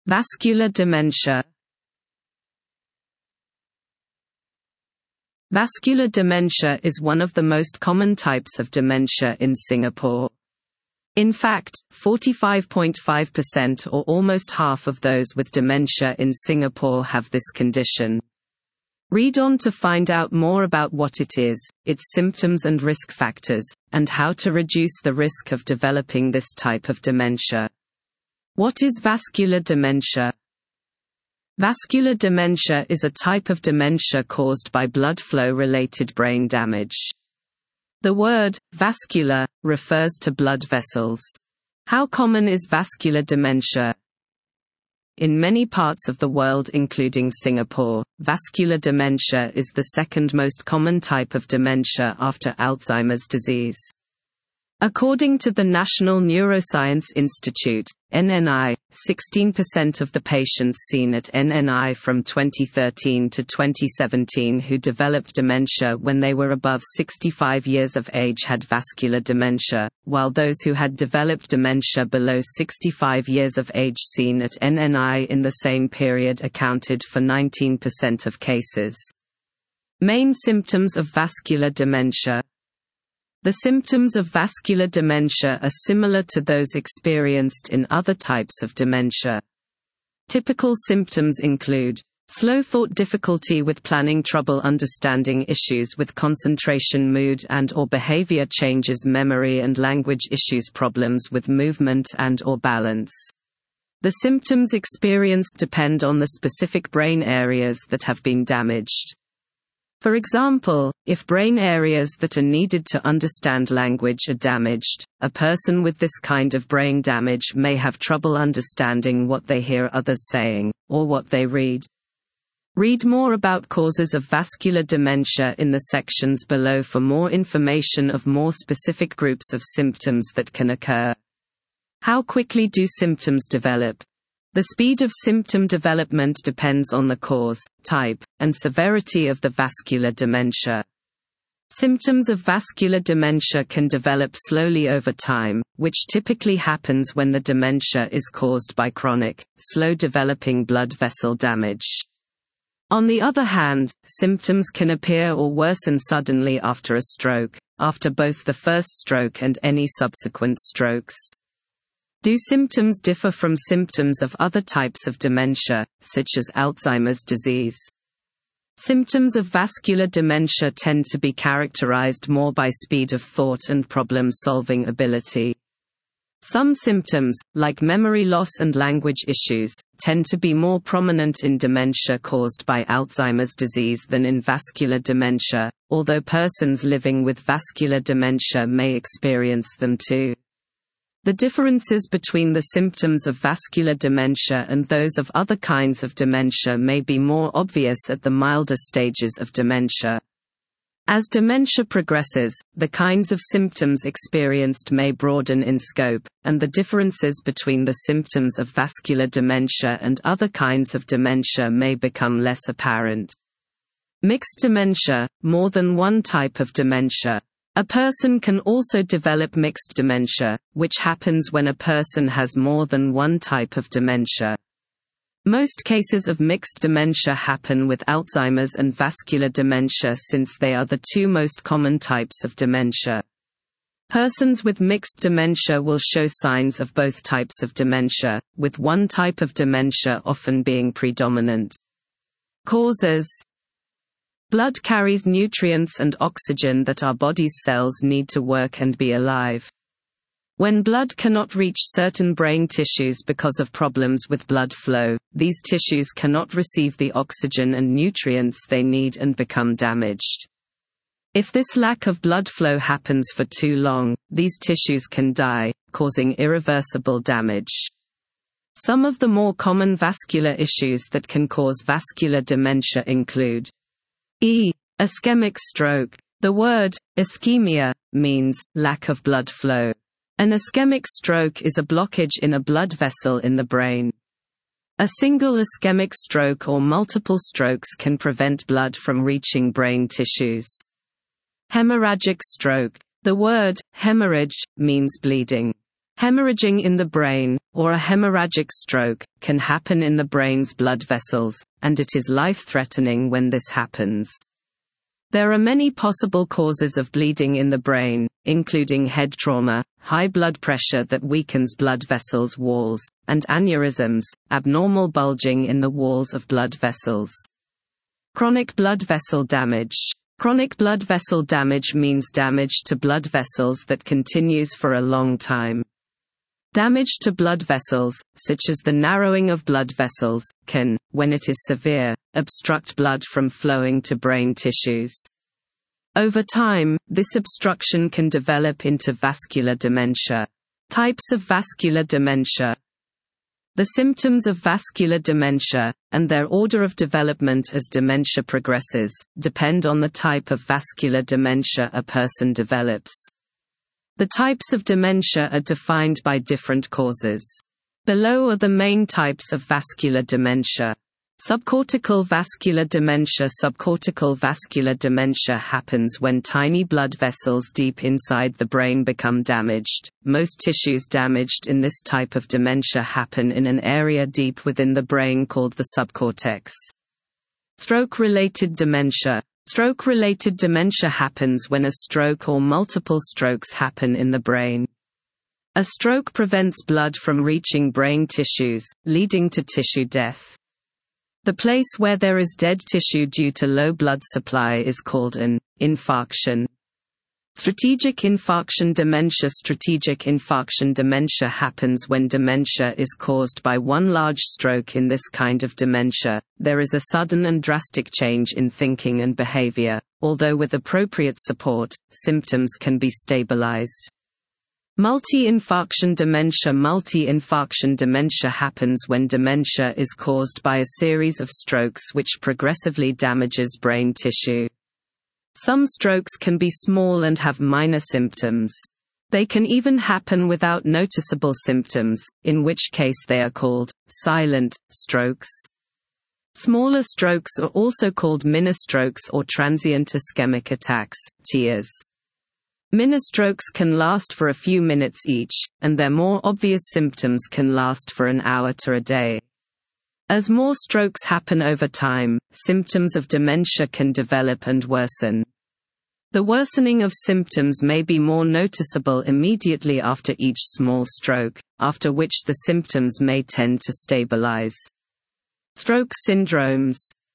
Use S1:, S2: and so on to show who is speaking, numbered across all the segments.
S1: Vascular dementia. Vascular dementia is one of the most common types of dementia in Singapore. In fact, 45.5% or almost half of those with dementia in Singapore have this condition. Read on to find out more about what it is, its symptoms and risk factors, and how to reduce the risk of developing this type of dementia. What is vascular dementia? Vascular dementia is a type of dementia caused by blood flow-related brain damage. The word vascular refers to blood vessels. How common is vascular dementia? In many parts of the world including Singapore, vascular dementia is the second most common type of dementia after Alzheimer's disease. According to the National Neuroscience Institute, NNI, 16% of the patients seen at NNI from 2013 to 2017 who developed dementia when they were above 65 years of age had vascular dementia, while those who had developed dementia below 65 years of age seen at NNI in the same period accounted for 19% of cases. Main symptoms of vascular dementia. The symptoms of vascular dementia are similar to those experienced in other types of dementia. Typical symptoms include slow thought, difficulty with planning, trouble understanding, issues with concentration, mood and/or behavior changes, memory and language issues, problems with movement and/or balance. The symptoms experienced depend on the specific brain areas that have been damaged. For example, if brain areas that are needed to understand language are damaged, a person with this kind of brain damage may have trouble understanding what they hear others saying, or what they read. Read more about causes of vascular dementia in the sections below for more information of more specific groups of symptoms that can occur. How quickly do symptoms develop? The speed of symptom development depends on the cause, type, and severity of the vascular dementia. Symptoms of vascular dementia can develop slowly over time, which typically happens when the dementia is caused by chronic, slow-developing blood vessel damage. On the other hand, symptoms can appear or worsen suddenly after a stroke, after both the first stroke and any subsequent strokes. Do symptoms differ from symptoms of other types of dementia, such as Alzheimer's disease? Symptoms of vascular dementia tend to be characterized more by speed of thought and problem-solving ability. Some symptoms, like memory loss and language issues, tend to be more prominent in dementia caused by Alzheimer's disease than in vascular dementia, although persons living with vascular dementia may experience them too. The differences between the symptoms of vascular dementia and those of other kinds of dementia may be more obvious at the milder stages of dementia. As dementia progresses, the kinds of symptoms experienced may broaden in scope, and the differences between the symptoms of vascular dementia and other kinds of dementia may become less apparent. Mixed dementia, more than one type of dementia. A person can also develop mixed dementia, which happens when a person has more than one type of dementia. Most cases of mixed dementia happen with Alzheimer's and vascular dementia since they are the two most common types of dementia. Persons with mixed dementia will show signs of both types of dementia, with one type of dementia often being predominant. Causes. Blood carries nutrients and oxygen that our body's cells need to work and be alive. When blood cannot reach certain brain tissues because of problems with blood flow, these tissues cannot receive the oxygen and nutrients they need and become damaged. If this lack of blood flow happens for too long, these tissues can die, causing irreversible damage. Some of the more common vascular issues that can cause vascular dementia include ischemic stroke. The word ischemia means lack of blood flow. An ischemic stroke is a blockage in a blood vessel in the brain. A single ischemic stroke or multiple strokes can prevent blood from reaching brain tissues. Hemorrhagic stroke. The word hemorrhage means bleeding. Hemorrhaging in the brain, or a hemorrhagic stroke, can happen in the brain's blood vessels, and it is life-threatening when this happens. There are many possible causes of bleeding in the brain, including head trauma, high blood pressure that weakens blood vessels' walls, and aneurysms, abnormal bulging in the walls of blood vessels. Chronic blood vessel damage. Chronic blood vessel damage means damage to blood vessels that continues for a long time. Damage to blood vessels, such as the narrowing of blood vessels, can, when it is severe, obstruct blood from flowing to brain tissues. Over time, this obstruction can develop into vascular dementia. Types of vascular dementia. The symptoms of vascular dementia, and their order of development as dementia progresses, depend on the type of vascular dementia a person develops. The types of dementia are defined by different causes. Below are the main types of vascular dementia. Subcortical vascular dementia. Subcortical vascular dementia happens when tiny blood vessels deep inside the brain become damaged. Most tissues damaged in this type of dementia happen in an area deep within the brain called the subcortex. Stroke-related dementia. Stroke-related dementia happens when a stroke or multiple strokes happen in the brain. A stroke prevents blood from reaching brain tissues, leading to tissue death. The place where there is dead tissue due to low blood supply is called an infarction. Strategic infarction dementia. Strategic infarction dementia happens when dementia is caused by one large stroke. In this kind of dementia, there is a sudden and drastic change in thinking and behavior, although with appropriate support, symptoms can be stabilized. Multi-infarction dementia. Multi-infarction dementia happens when dementia is caused by a series of strokes which progressively damages brain tissue. Some strokes can be small and have minor symptoms. They can even happen without noticeable symptoms, in which case they are called silent strokes. Smaller strokes are also called ministrokes or transient ischemic attacks, TIAs. Ministrokes can last for a few minutes each, and their more obvious symptoms can last for an hour to a day. As more strokes happen over time, symptoms of dementia can develop and worsen. The worsening of symptoms may be more noticeable immediately after each small stroke, after which the symptoms may tend to stabilize. Stroke syndromes.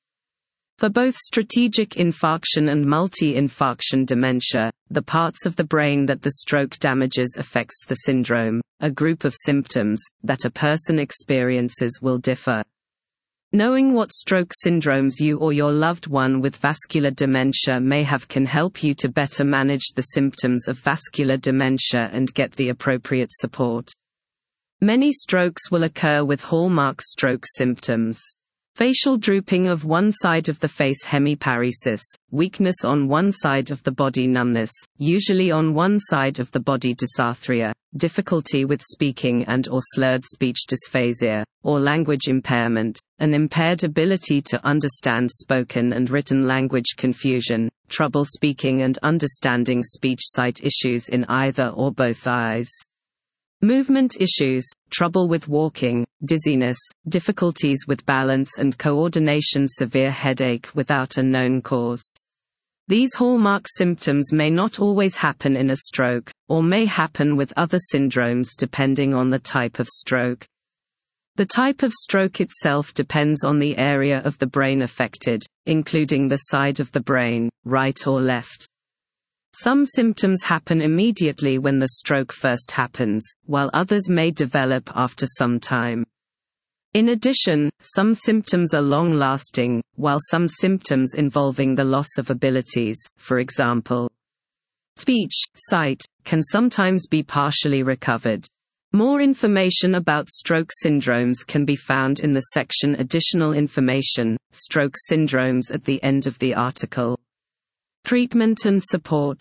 S1: For both strategic infarction and multi-infarction dementia, the parts of the brain that the stroke damages affects the syndrome. A group of symptoms that a person experiences will differ. Knowing what stroke syndromes you or your loved one with vascular dementia may have can help you to better manage the symptoms of vascular dementia and get the appropriate support. Many strokes will occur with hallmark stroke symptoms. Facial drooping of one side of the face, hemiparesis, weakness on one side of the body, numbness, usually on one side of the body, dysarthria, difficulty with speaking and or slurred speech, dysphasia, or language impairment, an impaired ability to understand spoken and written language, confusion, trouble speaking and understanding speech, sight issues in either or both eyes. Movement issues, trouble with walking, dizziness, difficulties with balance and coordination, severe headache without a known cause. These hallmark symptoms may not always happen in a stroke, or may happen with other syndromes depending on the type of stroke. The type of stroke itself depends on the area of the brain affected, including the side of the brain, right or left. Some symptoms happen immediately when the stroke first happens, while others may develop after some time. In addition, some symptoms are long-lasting, while some symptoms involving the loss of abilities, for example, speech, sight, can sometimes be partially recovered. More information about stroke syndromes can be found in the section Additional Information, Stroke Syndromes at the end of the article. Treatment and support.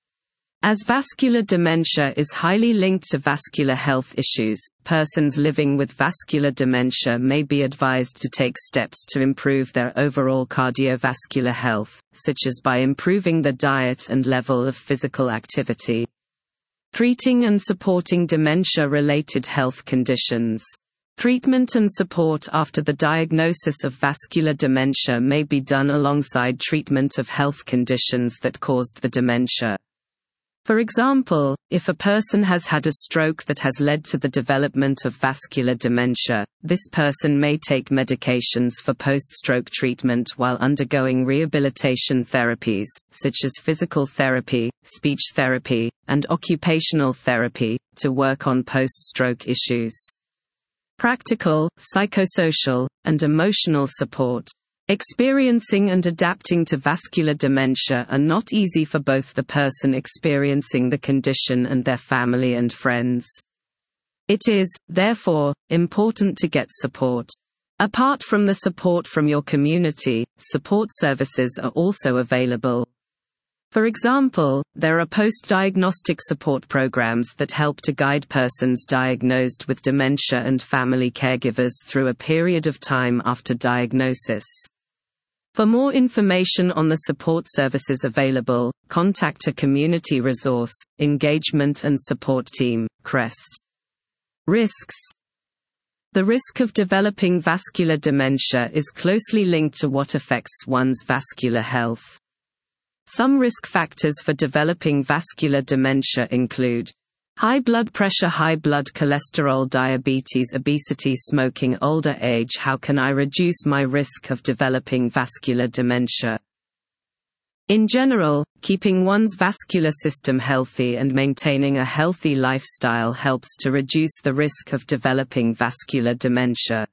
S1: As vascular dementia is highly linked to vascular health issues, persons living with vascular dementia may be advised to take steps to improve their overall cardiovascular health, such as by improving the diet and level of physical activity. Treating and supporting dementia-related health conditions. Treatment and support after the diagnosis of vascular dementia may be done alongside treatment of health conditions that caused the dementia. For example, if a person has had a stroke that has led to the development of vascular dementia, this person may take medications for post-stroke treatment while undergoing rehabilitation therapies, such as physical therapy, speech therapy, and occupational therapy, to work on post-stroke issues. Practical, psychosocial, and emotional support. Experiencing and adapting to vascular dementia are not easy for both the person experiencing the condition and their family and friends. It is, therefore, important to get support. Apart from the support from your community, support services are also available. For example, there are post-diagnostic support programs that help to guide persons diagnosed with dementia and family caregivers through a period of time after diagnosis. For more information on the support services available, contact a community resource, engagement and support team, CREST. Risks. The risk of developing vascular dementia is closely linked to what affects one's vascular health. Some risk factors for developing vascular dementia include high blood pressure, high blood cholesterol, diabetes, obesity, smoking, older age. How can I reduce my risk of developing vascular dementia? In general, keeping one's vascular system healthy and maintaining a healthy lifestyle helps to reduce the risk of developing vascular dementia.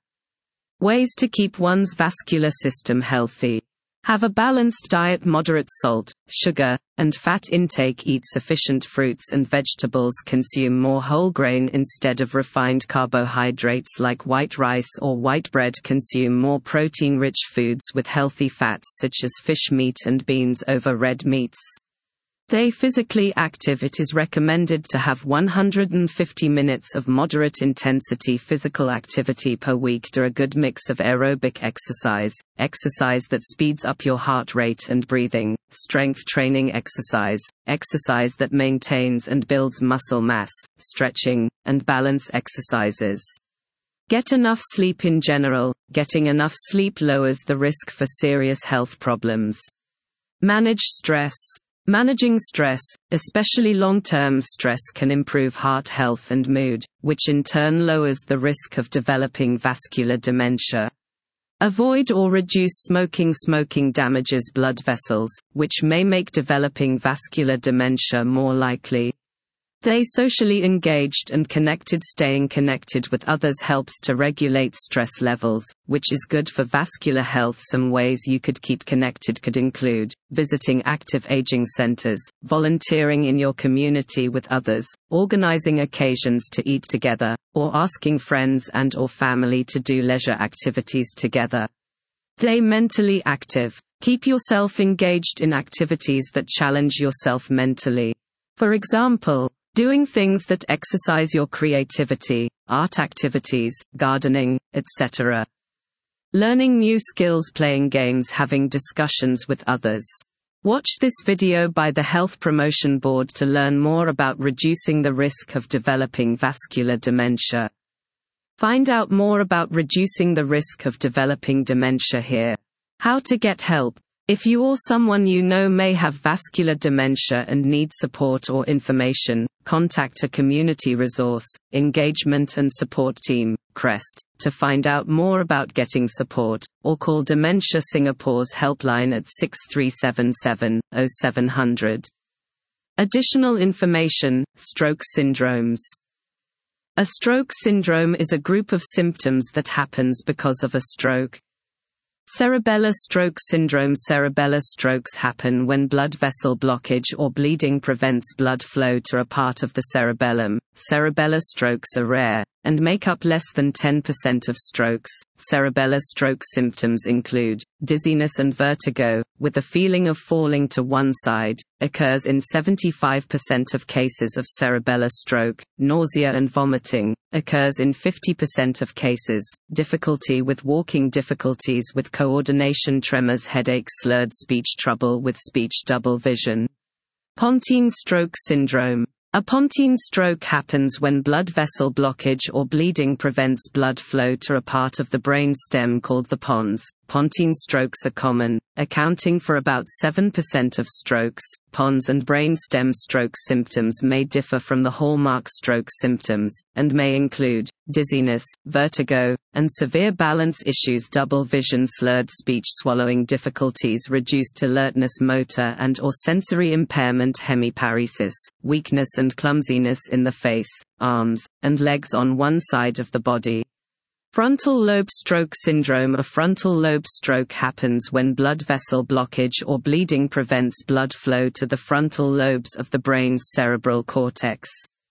S1: Ways to keep one's vascular system healthy. Have a balanced diet, moderate salt, sugar, and fat intake, eat sufficient fruits and vegetables, consume more whole grain instead of refined carbohydrates like white rice or white bread, consume more protein-rich foods with healthy fats such as fish, meat and beans over red meats. Stay physically active. It is recommended to have 150 minutes of moderate intensity physical activity per week. Do a good mix of aerobic exercise, exercise that speeds up your heart rate and breathing, strength training exercise, exercise that maintains and builds muscle mass, stretching, and balance exercises. Get enough sleep. In general, getting enough sleep lowers the risk for serious health problems. Manage stress. Managing stress, especially long-term stress, can improve heart health and mood, which in turn lowers the risk of developing vascular dementia. Avoid or reduce smoking. Smoking damages blood vessels, which may make developing vascular dementia more likely. Stay socially engaged and connected. Staying connected with others helps to regulate stress levels, which is good for vascular health. Some ways you could keep connected could include visiting active aging centers, volunteering in your community with others, organizing occasions to eat together, or asking friends and/or family to do leisure activities together. Stay mentally active. Keep yourself engaged in activities that challenge yourself mentally. For example, doing things that exercise your creativity, art activities, gardening, etc. Learning new skills, playing games, having discussions with others. Watch this video by the Health Promotion Board to learn more about reducing the risk of developing vascular dementia. Find out more about reducing the risk of developing dementia here. How to get help. If you or someone you know may have vascular dementia and need support or information, contact a community resource, engagement and support team, CREST, to find out more about getting support, or call Dementia Singapore's helpline at 6377-0700. Additional information: stroke syndromes. A stroke syndrome is a group of symptoms that happens because of a stroke. Cerebellar stroke syndrome. Cerebellar strokes happen when blood vessel blockage or bleeding prevents blood flow to a part of the cerebellum. Cerebellar strokes are rare, and make up less than 10% of strokes. Cerebellar stroke symptoms include dizziness and vertigo, with a feeling of falling to one side, occurs in 75% of cases of cerebellar stroke. Nausea and vomiting, occurs in 50% of cases. Difficulty with walking, difficulties with coordination, tremors, headaches, slurred speech, trouble with speech, double vision. Pontine stroke syndrome. A pontine stroke happens when blood vessel blockage or bleeding prevents blood flow to a part of the brain stem called the pons. Pontine strokes are common, accounting for about 7% of strokes. Pons and brain stem stroke symptoms may differ from the hallmark stroke symptoms, and may include dizziness, vertigo, and severe balance issues, double vision, slurred speech, swallowing difficulties, reduced alertness, motor and or sensory impairment, hemiparesis, weakness and clumsiness in the face, arms, and legs on one side of the body. Frontal lobe stroke syndrome. A frontal lobe stroke happens when blood vessel blockage or bleeding prevents blood flow to the frontal lobes of the brain's cerebral cortex.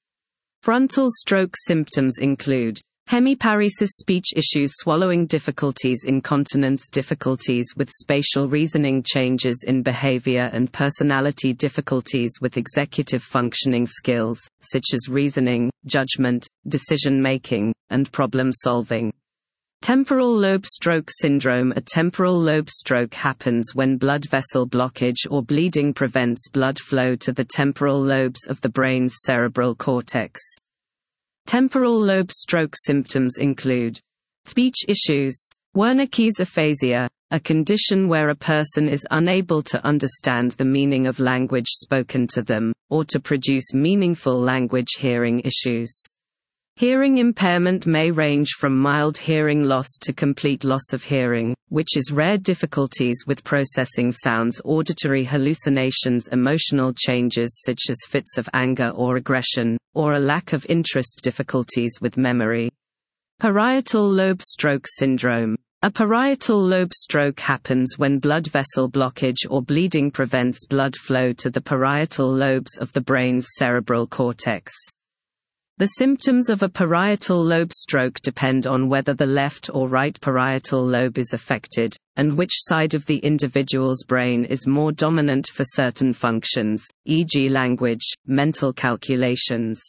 S1: Frontal stroke symptoms include hemiparesis, speech issues, swallowing difficulties, incontinence, difficulties with spatial reasoning, changes in behavior and personality, difficulties with executive functioning skills, such as reasoning, judgment, decision-making, and problem-solving. Temporal lobe stroke syndrome. A temporal lobe stroke happens when blood vessel blockage or bleeding prevents blood flow to the temporal lobes of the brain's cerebral cortex. Temporal lobe stroke symptoms include speech issues, Wernicke's aphasia, a condition where a person is unable to understand the meaning of language spoken to them, or to produce meaningful language, hearing issues. Hearing impairment may range from mild hearing loss to complete loss of hearing, which is rare, difficulties with processing sounds, auditory hallucinations, emotional changes such as fits of anger or aggression, or a lack of interest, difficulties with memory. Parietal lobe stroke syndrome. A parietal lobe stroke happens when blood vessel blockage or bleeding prevents blood flow to the parietal lobes of the brain's cerebral cortex. The symptoms of a parietal lobe stroke depend on whether the left or right parietal lobe is affected, and which side of the individual's brain is more dominant for certain functions, e.g. language, mental calculations.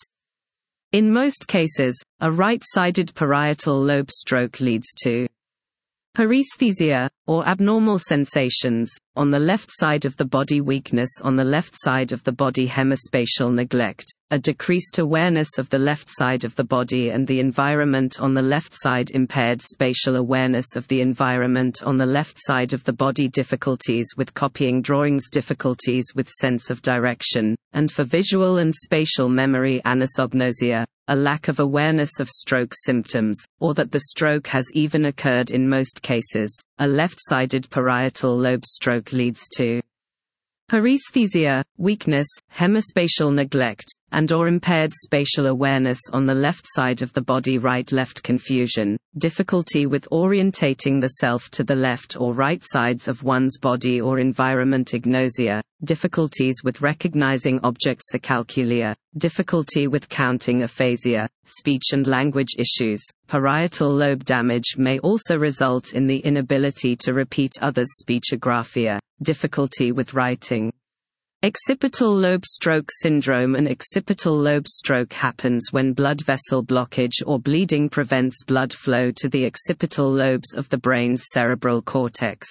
S1: In most cases, a right-sided parietal lobe stroke leads to paresthesia, or abnormal sensations, on the left side of the body, weakness on the left side of the body, hemispatial neglect, a decreased awareness of the left side of the body and the environment on the left side, impaired spatial awareness of the environment on the left side of the body, difficulties with copying drawings, difficulties with sense of direction, and for visual and spatial memory, anosognosia, a lack of awareness of stroke symptoms, or that the stroke has even occurred. In most cases, a left-sided parietal lobe stroke leads to paresthesia, weakness, hemispatial neglect, and/or impaired spatial awareness on the left side of the body, right-left confusion, difficulty with orientating the self to the left or right sides of one's body or environment, agnosia, difficulties with recognizing objects, acalculia, difficulty with counting, aphasia, speech and language issues. Parietal lobe damage may also result in the inability to repeat others' speech, agraphia, difficulty with writing. Occipital lobe stroke syndrome. An occipital lobe stroke happens when blood vessel blockage or bleeding prevents blood flow to the occipital lobes of the brain's cerebral cortex.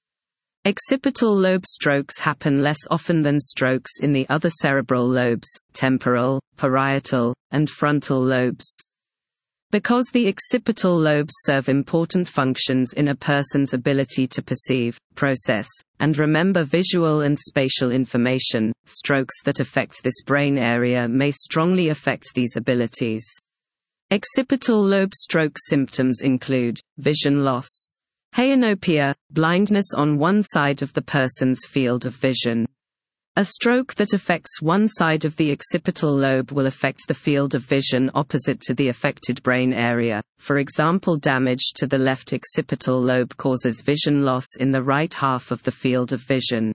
S1: Occipital lobe strokes happen less often than strokes in the other cerebral lobes, temporal, parietal, and frontal lobes. Because the occipital lobes serve important functions in a person's ability to perceive, process, and remember visual and spatial information, strokes that affect this brain area may strongly affect these abilities. Occipital lobe stroke symptoms include vision loss, hyenopia, blindness on one side of the person's field of vision. A stroke that affects one side of the occipital lobe will affect the field of vision opposite to the affected brain area. For example, damage to the left occipital lobe causes vision loss in the right half of the field of vision.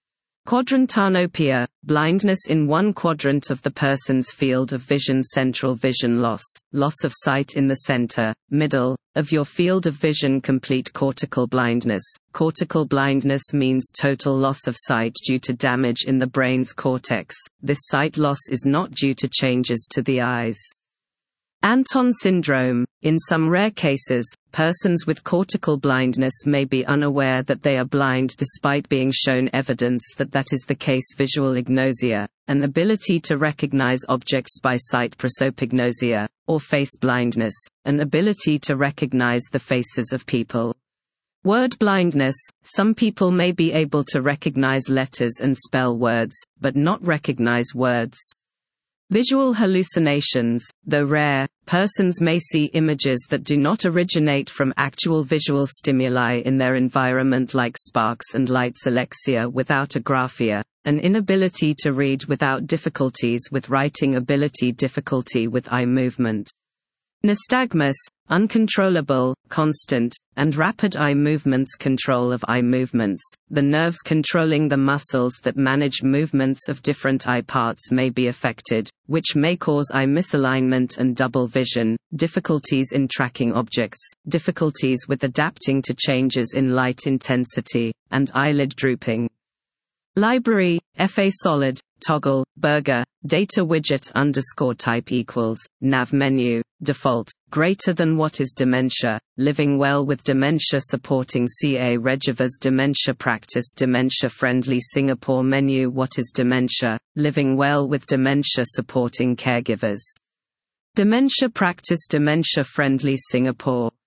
S1: Quadrantanopia, blindness in one quadrant of the person's field of vision, central vision loss, loss of sight in the center, middle, of your field of vision, complete cortical blindness. Cortical blindness means total loss of sight due to damage in the brain's cortex. This sight loss is not due to changes to the eyes. Anton syndrome, In some rare cases, persons with cortical blindness may be unaware that they are blind despite being shown evidence that that is the case. Visual agnosia, an ability to recognize objects by sight. Prosopagnosia, or face blindness, an ability to recognize the faces of people. Word blindness, some people may be able to recognize letters and spell words, but not recognize words. Visual hallucinations, though rare, persons may see images that do not originate from actual visual stimuli in their environment, like sparks and lights. Alexia without agraphia, an inability to read without difficulties with writing ability. Difficulty with eye movement. Nystagmus, uncontrollable, constant, and rapid eye movements. Control of eye movements, the nerves controlling the muscles that manage movements of different eye parts may be affected, which may cause eye misalignment and double vision, difficulties in tracking objects, difficulties with adapting to changes in light intensity, and eyelid drooping. Library, FA solid, toggle, burger, data widget _type equals, nav menu, default, greater than. What is dementia? Living well with dementia supporting CA Regivas. Dementia practice. Dementia friendly Singapore menu. What is dementia? Living well with dementia supporting caregivers. Dementia practice. Dementia friendly Singapore.